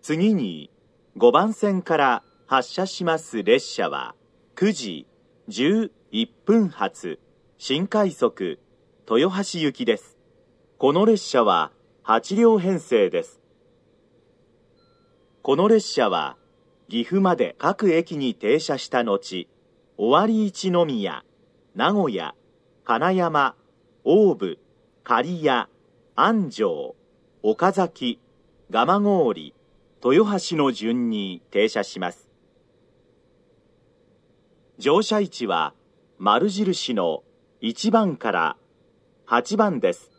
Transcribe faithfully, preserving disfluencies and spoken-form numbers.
次にごばん線から発車します列車はくじじゅういっぷん発新快速豊橋行きです。この列車ははち両編成です。この列車は岐阜まで各駅に停車した後、尾張一宮、名古屋、金山、大府、刈谷、安城、岡崎、蒲郡、豊橋の順に停車します。乗車位置は丸印のいちばんからはちばんです。